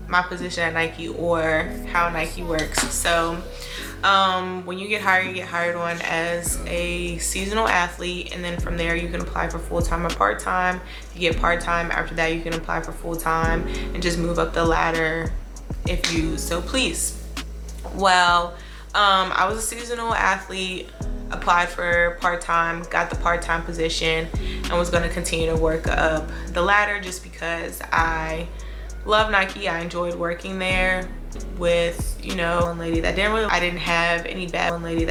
my position at Nike or how Nike works. So when you get hired on as a seasonal athlete, and then from there you can apply for full-time or part-time. You get part-time, after that you can apply for full-time and just move up the ladder if you so please. Well, I was a seasonal athlete, applied for part-time, got the part-time position, and was going to continue to work up the ladder just because I love Nike. I enjoyed working there with, you know, one lady that I didn't have any bad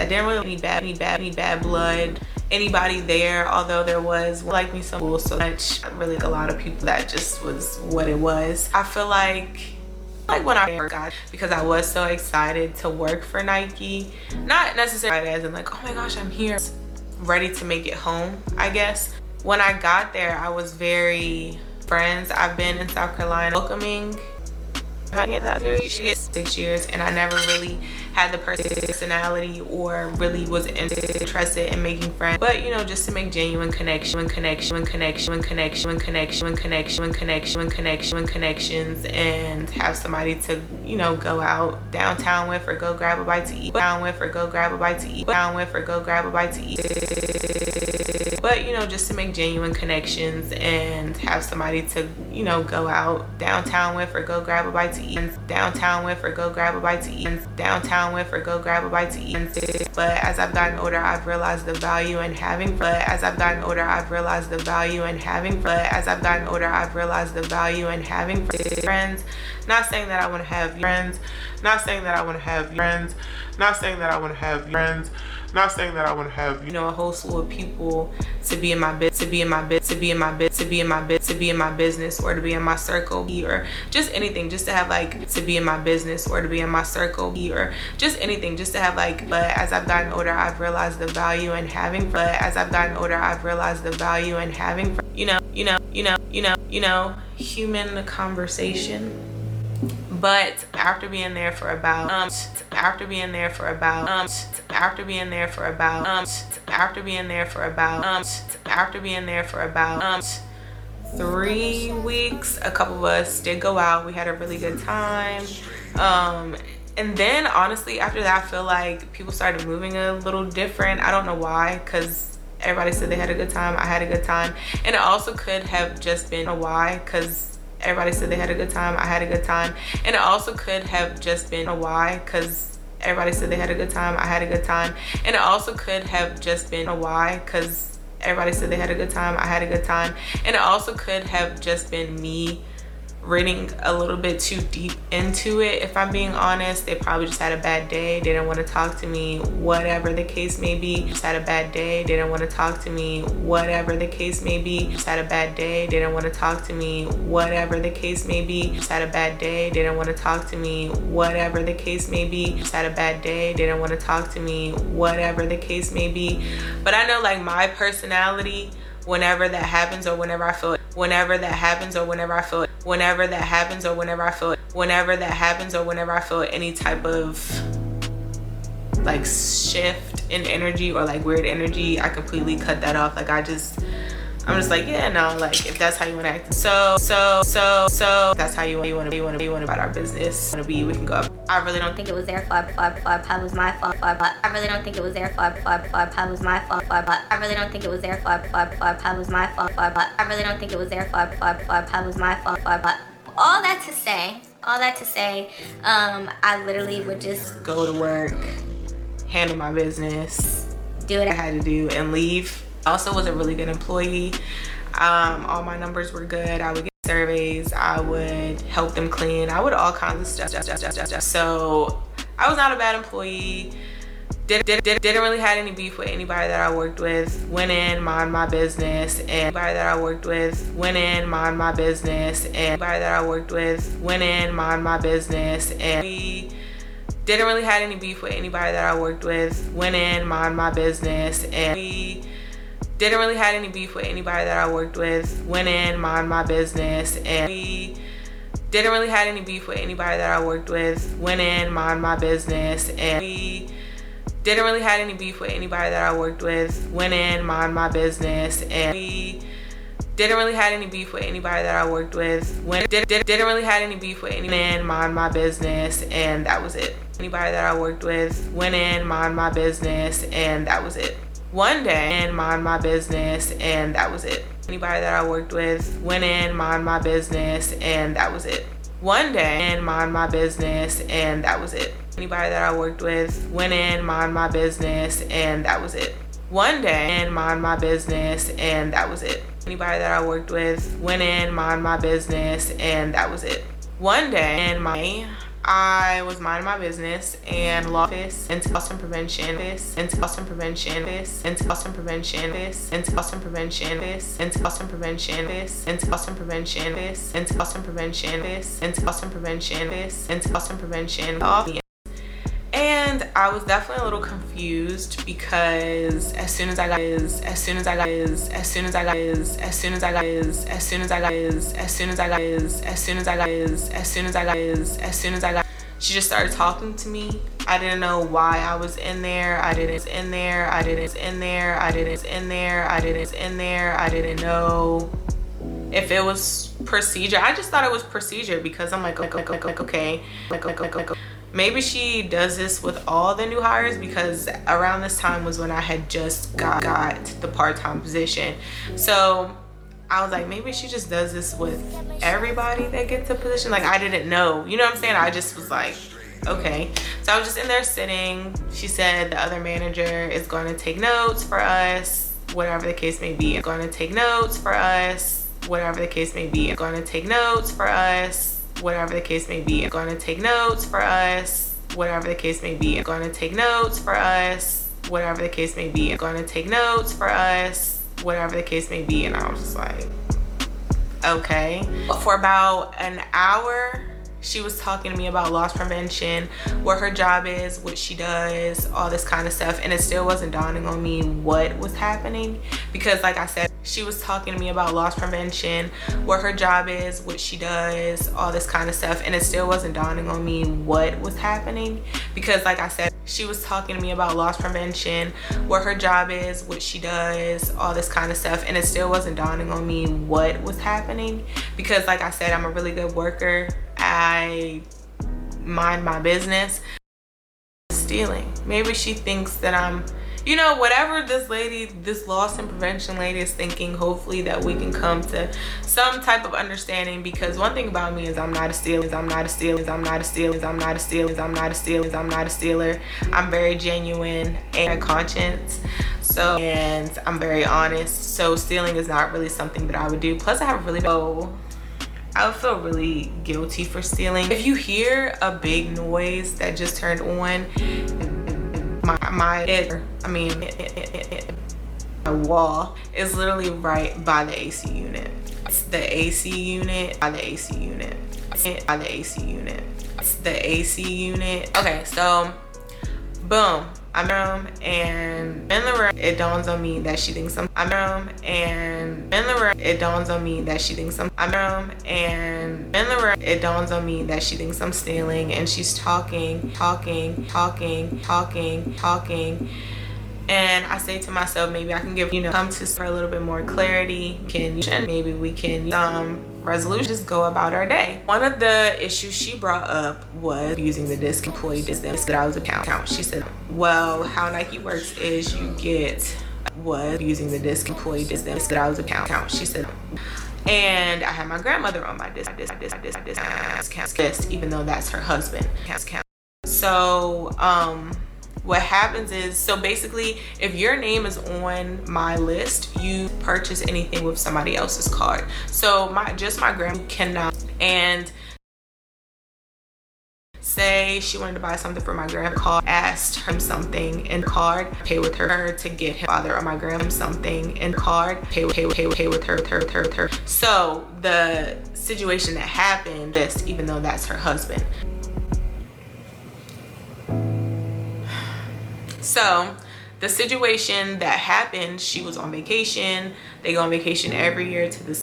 blood anybody there, although there was like me so cool, so much, really a lot of people, that just was what it was. I feel like when I got, because I was so excited to work for Nike, not necessarily as in like, oh my gosh, I'm here, ready to make it home, I guess. When I got there, I was very friends. I've been in South Carolina welcoming 6 years, and I never really had the personality or really was interested in making friends, but you know, just to make genuine connections and have somebody to, you know, go out downtown with, or go grab a bite to eat but you know, just to make genuine connections and have somebody to, you know, go out downtown with, or go grab a bite to eat But as I've gotten older, I've realized the value in having friends. Not saying that I want to have friends, you know, a whole slew of people to be in my business, or to be in my circle, or just anything, just to have like, to be in my business, or to be in my circle, or just anything, just to have like. But as I've gotten older, I've realized the value in having human conversation. But after being there for about 3 weeks, a couple of us did go out. We had a really good time. And then honestly, after that, I feel like people started moving a little different. I don't know why, because everybody said they had a good time. I had a good time. And it also could have just been And it also could have just been me reading a little bit too deep into it. If I'm being honest, they probably just had a bad day. They didn't want to talk to me, whatever the case may be. Just had a bad day. They didn't want to talk to me, whatever the case may be. Just had a bad day. They didn't want to talk to me, whatever the case may be. Just had a bad day. They didn't want to talk to me, whatever the case may be. Just had a bad day. They didn't want to talk to me, whatever the case may be. But I know, like, my personality, whenever that happens, or whenever I feel any type of like shift in energy or like weird energy, I completely cut that off. Like I'm just like, yeah, no, like if that's how you want to act, so that's how you want to be about our business. We can go up. I really don't think it was their fault. It was my fault. I really don't think it was their fault. It was my fault. I really don't think it was their fault. It was my fault. I really don't think it was their fault. It was my fault. All that to say, I literally would just go to work, handle my business, do what I had to do, and leave. I also was a really good employee. All my numbers were good. I would get surveys. I would help them clean. I would all kinds of stuff. So I was not a bad employee. Didn't really have any beef with anybody that I worked with. Went in, mind my business, and we didn't really have any beef with anybody that I worked with. Went in, mind my business, and we didn't really have any beef with anybody that I worked with. Went in, mind my business, and we didn't really have any beef with anybody that I worked with. Went in, mind my business, and we didn't really have any beef with anybody that I worked with. Went in, mind my business, and we Didn't really had any beef with anybody that I worked with. Didn't really had any beef with anyone. Mind my business, and that was it. Anybody that I worked with went in, mind my business, and that was it. One day, and mind my business, and that was it. Anybody that I worked with went in, mind my business, and that was it. One day, and mind my business, and that was it. Anybody that I worked with went in, mind my business, and that was it. One day, and mind my business, and that was it. Anybody that I worked with went in, mind my business, and that was it. One day, and I was minding my business and office into Boston prevention this into Boston prevention this into Boston prevention this into Boston prevention this into Boston prevention this into Boston prevention this into Boston prevention this into Boston prevention this into Boston prevention off. And I was definitely a little confused because as soon as I got she just started talking to me. I didn't know why I was in there. I didn't know if it was procedure. I just thought it was procedure because I'm like okay. Maybe she does this with all the new hires, because around this time was when I had just got the part-time position. So I was like, maybe she just does this with everybody that gets a position. Like, I didn't know, you know what I'm saying? I just was like, okay. So I was just in there sitting. She said the other manager is going to take notes for us, whatever the case may be. Going to take notes for us, whatever the case may be. Going to take notes for us, whatever the case may be. Going to take notes for us, whatever the case may be. Going to take notes for us, whatever the case may be. Going to take notes for us, whatever the case may be. And I was just like, okay. For about an hour, she was talking to me about loss prevention, what her job is, what she does, all this kind of stuff. And it still wasn't dawning on me what was happening, because like I said, she was talking to me about loss prevention, what her job is, what she does, all this kind of stuff. And it still wasn't dawning on me what was happening, because like I said, she was talking to me about loss prevention, what her job is, what she does, all this kind of stuff. And it still wasn't dawning on me what was happening, because like I said, I'm a really good worker. I mind my business. Stealing. Maybe she thinks that I'm, you know, whatever this loss and prevention lady is thinking. Hopefully that we can come to some type of understanding, because one thing about me is I'm not a stealer. I'm very genuine and conscience. So, and I'm very honest. So stealing is not really something that I would do. Plus I have really I would feel really guilty for stealing. If you hear a big noise that just turned on, my wall is literally right by the AC unit. It's the AC unit by the AC unit. By the AC unit. It's the AC unit. Okay, so boom. I'm in the room, and in the room it dawns on me that she thinks I'm in the room, and in the room it dawns on me that she thinks I'm in the room, and in the room it dawns on me that she thinks I'm stealing, and she's talking, and I say to myself, maybe I can give, come to her a little bit more clarity. Maybe we can resolution, just go about our day. One of the issues she brought up was using the disc employee distance that I was account. She said, well, how Nike works is you get using the disc employee distance that I was account. She said, and I had my grandmother on my discount list, even though that's her husband. So what happens is, so basically if your name is on my list, you purchase anything with somebody else's card. So my grandma cannot, and say she wanted to buy something for my grandpa, asked him something in card, pay with her to get him father or my grandma something in card, pay with her. So the situation that happened, this, even though that's her husband. So the situation that happened, she was on vacation. They go on vacation every year to the